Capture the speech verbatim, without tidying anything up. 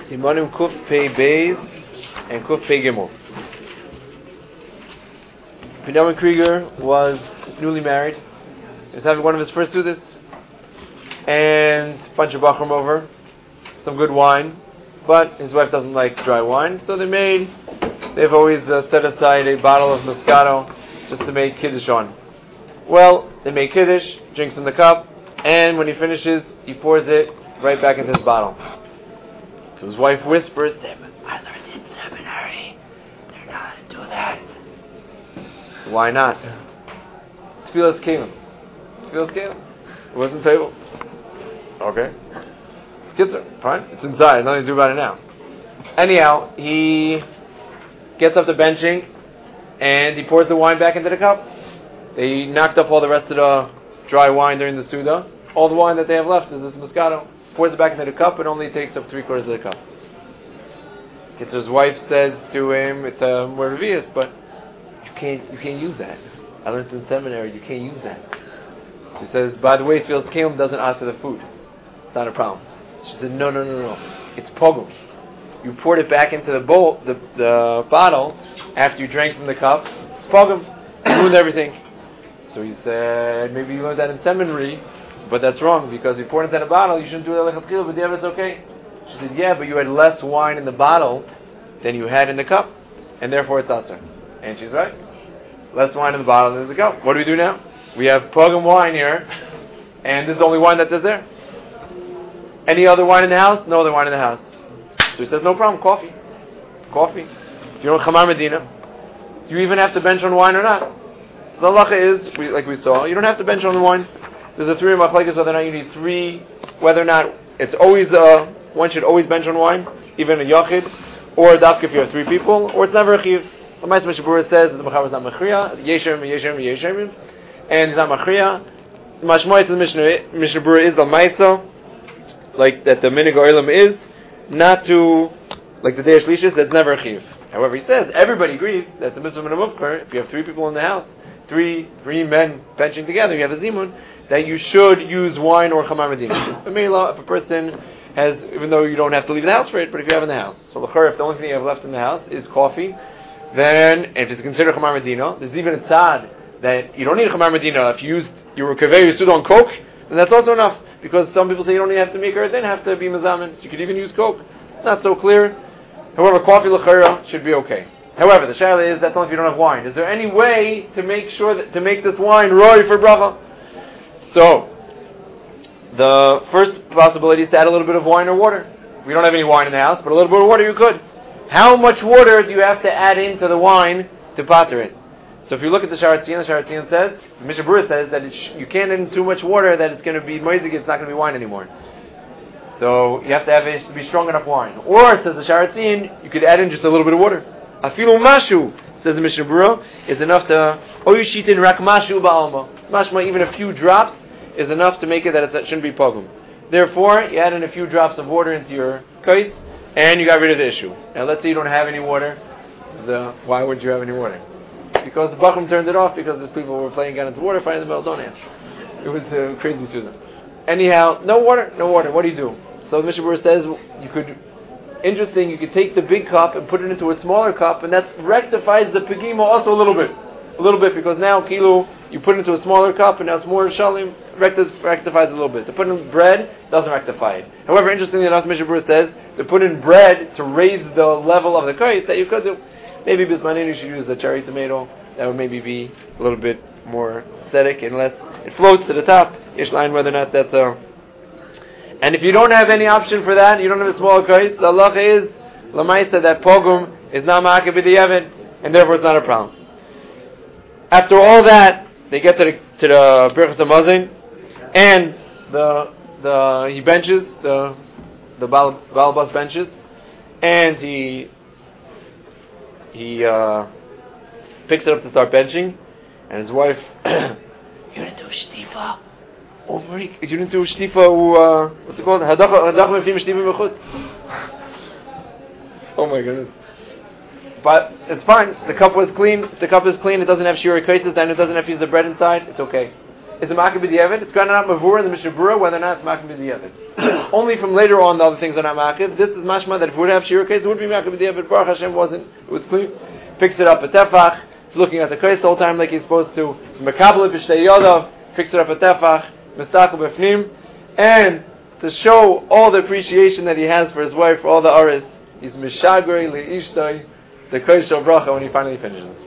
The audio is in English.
Simonim Kuf Pei Beis and Kuf Pei Gimel. Binyamin Krieger was newly married. He was having one of his first students, and a bunch of bachrim over, some good wine, but his wife doesn't like dry wine, so they made, they've always uh, set aside a bottle of Moscato just to make Kiddush on. Well, they make Kiddush, drinks in the cup, and when he finishes, he pours it right back into his bottle. So his wife whispers to him, I learned in seminary, they're not to do that. Why not? Tfilas Kalim. Tfilas Kalim. It wasn't table. Okay. Kitzer, fine. It's inside. Nothing to do about it now. Anyhow, he gets up to benching, and he pours the wine back into the cup. They knocked up all the rest of the dry wine during the Suda. All the wine that they have left is this Moscato. Pours it back into the cup and only takes up three quarters of the cup. Kitzur's wife says to him, it's a more revious, but you can't you can't use that. I learned in seminary, you can't use that. She says, by the way, Tfilas Kalim doesn't ask for the food. It's not a problem. She said, no, no, no, no. It's pogum. You poured it back into the bowl, the, the bottle, after you drank from the cup. It's pogum. You ruined everything. So he said, maybe you learned that in seminary, but that's wrong, because you poured it into the bottle, you shouldn't do it like a skill, but yeah, it's okay. She said, yeah, but you had less wine in the bottle than you had in the cup, and therefore it's asur. And she's right. Less wine in the bottle than in the cup. What do we do now? We have pogum wine here, and this is the only wine that is there. Any other wine in the house? No other wine in the house. So he says, no problem, coffee. Coffee. If you don't Chamar Medina, do you even have to bench on wine or not? So the halacha is, we, like we saw, you don't have to bench on the wine. There's a three machlekes whether or not you need three, whether or not it's always, uh, one should always bench on wine, even a yachid, or a dafka if you have three people, or it's never a chiv. The Ma'aseh Mishnah Berurah says that the Mechaber is not mechriya, yeshem, yeshem, yeshem, and it's not mechriya. The Mashmoyis of the Mishnah, Mishnah Berurah is the Maisa, like that the Minig Olam is, not to, like the Day Shlishis, that's never a chiv. However, he says, everybody agrees that the mitzvah of a mufkar, if you have three people in the house, three three men benching together, you have a zimun, that you should use wine or chamar medina. But Mela, if a person has, even though you don't have to leave the house for it, but if you have in the house. So l'chor, if the only thing you have left in the house is coffee, then, if it's considered chamar medina, there's even a tzad that you don't need chamar medina. If you used your kaveh, you stood on coke, then that's also enough. Because some people say you don't even have to make her, then have to be mazamin. So you could even use coke. It's not so clear. However, coffee l'chor should be okay. However, the shaila is, that's only if you don't have wine. Is there any way to make sure that, to make this wine roy for bracha? So, the first possibility is to add a little bit of wine or water. We don't have any wine in the house, but a little bit of water you could. How much water do you have to add into the wine to pater it? So if you look at the Sharatzion, the Sharatzion says, Mishnah Berurah says that it sh- you can't add in too much water that it's going to be moizik, it's not going to be wine anymore. So you have to have it to be strong enough wine. Or, says the Sharatzion, you could add in just a little bit of water. Afilu mashu, says the Mishnah Berurah, is enough to oyushitin rak mashu ba'alma. Mashma, even a few drops is enough to make it that it shouldn't be pogum. Therefore, you add in a few drops of water into your kais, and you got rid of the issue. Now, let's say you don't have any water. The, why would you have any water? Because the Bachram turned it off because the people were playing down into water, finding the middle. Don't ask. It was uh, crazy to them. Anyhow, no water, no water. What do you do? So the Mishnah Berurah says you could. Interesting, you could take the big cup and put it into a smaller cup, and that rectifies the pegima also a little bit. A little bit, because now, kilo, you put it into a smaller cup, and now it's more shalim, rectifies a little bit. To put in bread doesn't rectify it. However, interestingly enough, Mishnah Berurah says, to put in bread to raise the level of the kais, that you could do. Maybe bismanin, you should use the cherry tomato. That would maybe be a little bit more aesthetic, and less, it floats to the top. Ish line, whether or not that's a... And if you don't have any option for that, you don't have a small kais, the halacha is, lamaisa, that pogum is not ma'akeh b'diavad, and therefore it's not a problem. After all that, they get to the to the Birchas Hamazon, and the the he benches the the Baal, Balbas benches, and he he uh, picks it up to start benching, and his wife, you didn't do shtifa. Oh, very, you didn't do shtifa. Uh, what's it called? Hadach hadach mefim shtifa mechut. Oh my goodness. But it's fine. The cup was clean. If the cup is clean, it doesn't have shirei kaisis, and it doesn't have to use the bread inside. It's okay. is a Makah B'diavad. It's granted out Mavur in the Mishnah Berurah whether or not it's Makah B'diavad. Only from later on the other things are not Makah. This is mashma that if we would have Shira case, it would be Makah B'diavad. Baruch Hashem wasn't. It was clean. Picks it up at Tefach. He's looking at the case the whole time like he's supposed to. Makabel B'shtei Yodav. Picks it up at Tefach. Mistakel B'fnim. And to show all the appreciation that he has for his wife, for all the aris, he's Mishagri Le'ishtoi, the Kodesh Bracha when he finally finishes.